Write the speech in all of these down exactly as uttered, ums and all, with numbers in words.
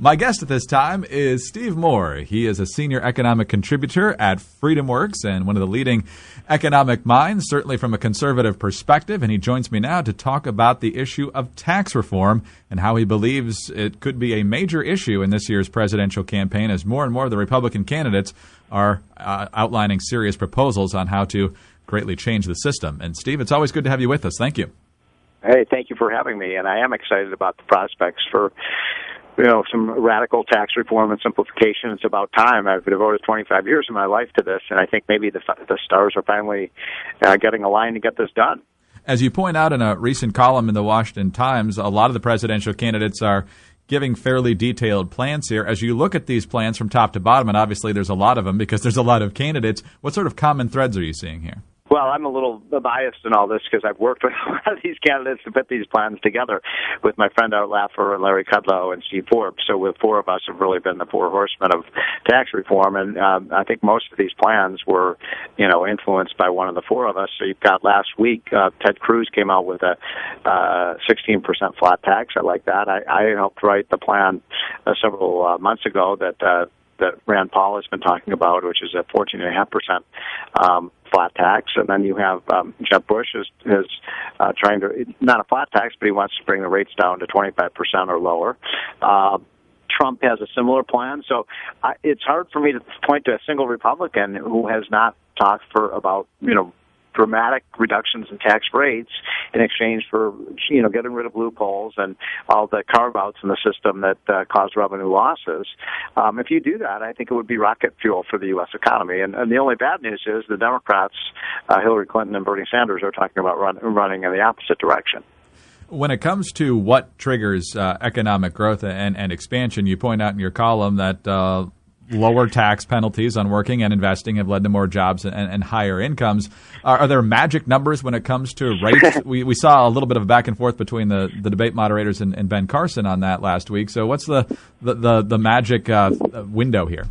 My guest at this time is Steve Moore. He is a senior economic contributor at FreedomWorks and one of the leading economic minds, certainly from a conservative perspective. And he joins me now to talk about the issue of tax reform and how he believes it could be a major issue in this year's presidential campaign as more and more of the Republican candidates are uh, outlining serious proposals on how to greatly change the system. And Steve, it's always good to have you with us. Thank you. Hey, thank you for having me. And I am excited about the prospects for you know, some radical tax reform and simplification. It's about time. I've devoted twenty-five years of my life to this, and I think maybe the, the stars are finally uh, getting aligned to get this done. As you point out in a recent column in the Washington Times, a lot of the presidential candidates are giving fairly detailed plans here. As you look at these plans from top to bottom, and obviously there's a lot of them because there's a lot of candidates, what sort of common threads are you seeing here? Well, I'm a little biased in all this because I've worked with a lot of these candidates to put these plans together with my friend Art Laffer and Larry Kudlow and Steve Forbes. So the four of us have really been the four horsemen of tax reform. And um, I think most of these plans were, you know, influenced by one of the four of us. So you've got last week, uh, Ted Cruz came out with a uh, sixteen percent flat tax. I like that. I, I helped write the plan uh, several uh, months ago that uh, that Rand Paul has been talking about, which is a fourteen point five percent um, flat tax. And then you have um, Jeb Bush is, is uh, trying to, not a flat tax, but he wants to bring the rates down to twenty-five percent or lower. Uh, Trump has a similar plan. So I, it's hard for me to point to a single Republican who has not talked for about, you know, dramatic reductions in tax rates in exchange for, you know, getting rid of loopholes and all the carve-outs in the system that uh, cause revenue losses. Um, if you do that, I think it would be rocket fuel for the U S economy. And, and the only bad news is the Democrats, uh, Hillary Clinton and Bernie Sanders, are talking about run, running in the opposite direction. When it comes to what triggers uh, economic growth and, and expansion, you point out in your column that uh, lower tax penalties on working and investing have led to more jobs and, and higher incomes. Are, are there magic numbers when it comes to rates? we, we saw a little bit of a back and forth between the, the debate moderators and, and Ben Carson on that last week. So what's the the, the, the magic uh, window here?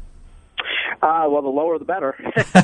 Uh, well, the lower the better.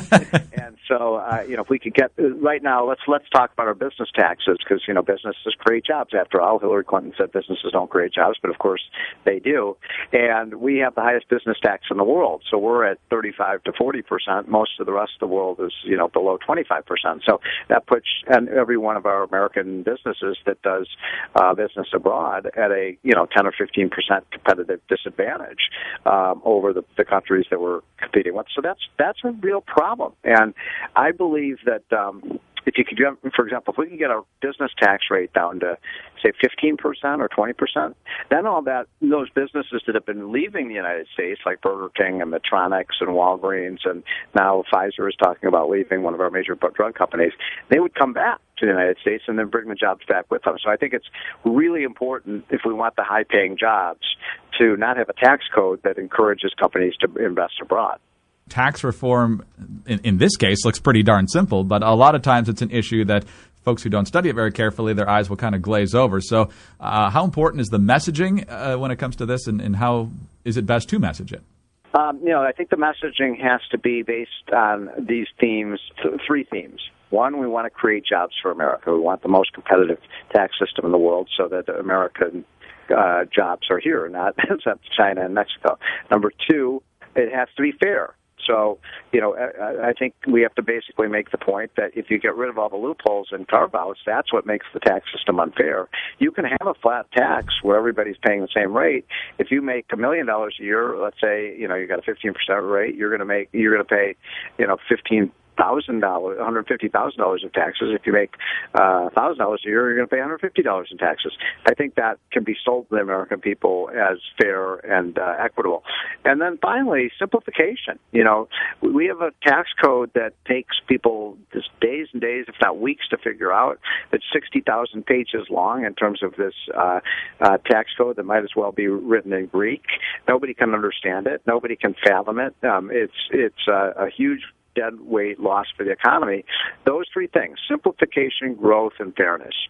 And so, uh, you know, if we could get right now, let's let's talk about our business taxes because you know businesses create jobs. After all, Hillary Clinton said businesses don't create jobs, but of course they do. And we have the highest business tax in the world, so we're at thirty-five to forty percent. Most of the rest of the world is you know below twenty-five percent. So that puts and every one of our American businesses that does uh, business abroad at a you know ten or fifteen percent competitive disadvantage um, over the, the countries that we're competing with. So that's that's a real problem. And I believe that um, if you could, for example, if we can get our business tax rate down to, say, fifteen percent or twenty percent, then all that, those businesses that have been leaving the United States, like Burger King and Medtronic and Walgreens, and now Pfizer is talking about leaving, one of our major drug companies, they would come back to the United States and then bring the jobs back with them. So I think it's really important, if we want the high-paying jobs, to not have a tax code that encourages companies to invest abroad. Tax reform, in, in this case, looks pretty darn simple, but a lot of times it's an issue that folks who don't study it very carefully, their eyes will kind of glaze over. So uh, how important is the messaging uh, when it comes to this, and, and how is it best to message it? Um, you know, I think the messaging has to be based on these themes, th- three themes. One, we want to create jobs for America. We want the most competitive tax system in the world so that American uh, jobs are here, not except China and Mexico. Number two, it has to be fair. So, you know, I, I think we have to basically make the point that if you get rid of all the loopholes and carve-outs, that's what makes the tax system unfair. You can have a flat tax where everybody's paying the same rate. If you make a million dollars a year, let's say, you know, you got a fifteen percent rate, you're going to make, you're going to pay, you know, fifteen thousand dollars, one hundred fifty thousand dollars in taxes. If you make uh, one thousand dollars a year, you're going to pay one hundred fifty dollars in taxes. I think that can be sold to the American people as fair and uh, equitable. And then finally, simplification. You know, we have a tax code that takes people just days and days, if not weeks, to figure out. It's sixty thousand pages long in terms of this uh, uh, tax code that might as well be written in Greek. Nobody can understand it. Nobody can fathom it. Um, it's it's uh, a huge dead weight loss for the economy. Those three things: simplification, growth, and fairness.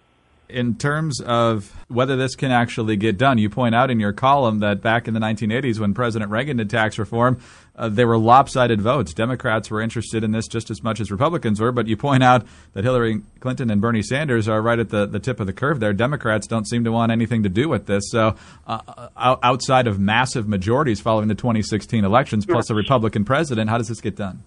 In terms of whether this can actually get done, you point out in your column that back in the nineteen eighties when President Reagan did tax reform, uh, there were lopsided votes. Democrats were interested in this just as much as Republicans were, but you point out that Hillary Clinton and Bernie Sanders are right at the, the tip of the curve there. Democrats don't seem to want anything to do with this. So uh, outside of massive majorities following the twenty sixteen elections, plus a Republican president, how does this get done?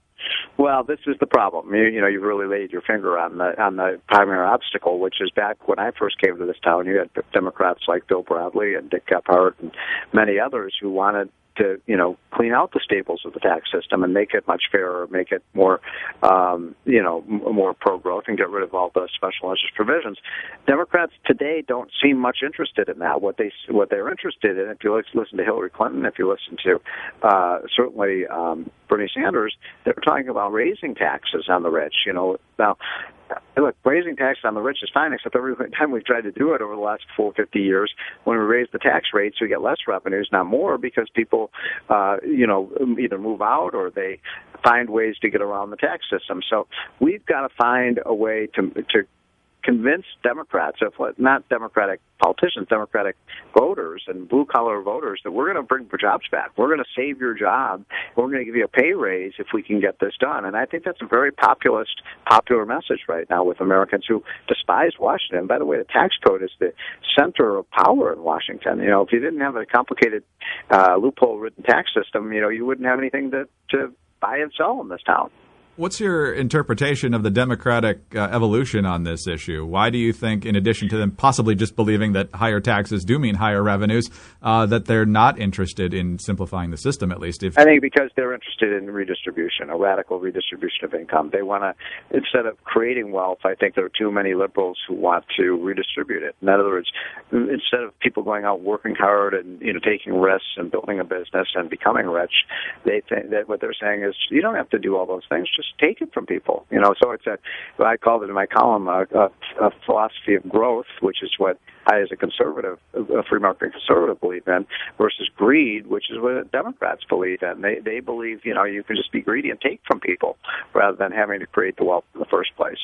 Well, this is the problem. You, you know, you've really laid your finger on the on the primary obstacle, which is back when I first came to this town. You had Democrats like Bill Bradley and Dick Gephardt and many others who wanted to, you know, clean out the stables of the tax system and make it much fairer, make it more, um, you know, more pro-growth and get rid of all the special interest provisions. Democrats today don't seem much interested in that. What they what they're interested in, if you listen to Hillary Clinton, if you listen to uh, certainly um, Bernie Sanders, they're talking about raising taxes on the rich. You know, now. Look, raising taxes on the rich is fine, except every time we've tried to do it over the last four, fifty years, when we raise the tax rates, we get less revenues, not more, because people, uh, you know, either move out or they find ways to get around the tax system. So we've got to find a way to to convince Democrats, of not Democratic politicians, Democratic voters and blue-collar voters, that we're going to bring jobs back. We're going to save your job. We're going to give you a pay raise if we can get this done. And I think that's a very populist, popular message right now with Americans who despise Washington. By the way, the tax code is the center of power in Washington. You know, if you didn't have a complicated uh, loophole-ridden tax system, you know, you wouldn't have anything to, to buy and sell in this town. What's your interpretation of the Democratic uh, evolution on this issue? Why do you think, in addition to them possibly just believing that higher taxes do mean higher revenues, uh, that they're not interested in simplifying the system, at least? If I think because they're interested in redistribution, a radical redistribution of income. They want to, instead of creating wealth, I think there are too many liberals who want to redistribute it. In other words, instead of people going out working hard and, you know, taking risks and building a business and becoming rich, they think that what they're saying is, you don't have to do all those things, just take it from people, you know. So it's a, I called it in my column, a, a, a philosophy of growth, which is what I, as a conservative, a free market conservative, believe in, versus greed, which is what Democrats believe in. They they believe, you know, you can just be greedy and take from people rather than having to create the wealth in the first place.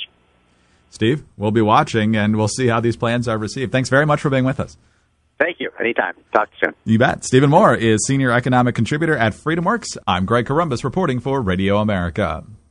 Steve, we'll be watching, and we'll see how these plans are received. Thanks very much for being with us. Thank you. Anytime. Talk to you soon. You bet. Stephen Moore is Senior Economic Contributor at FreedomWorks. I'm Greg Corombos reporting for Radio America.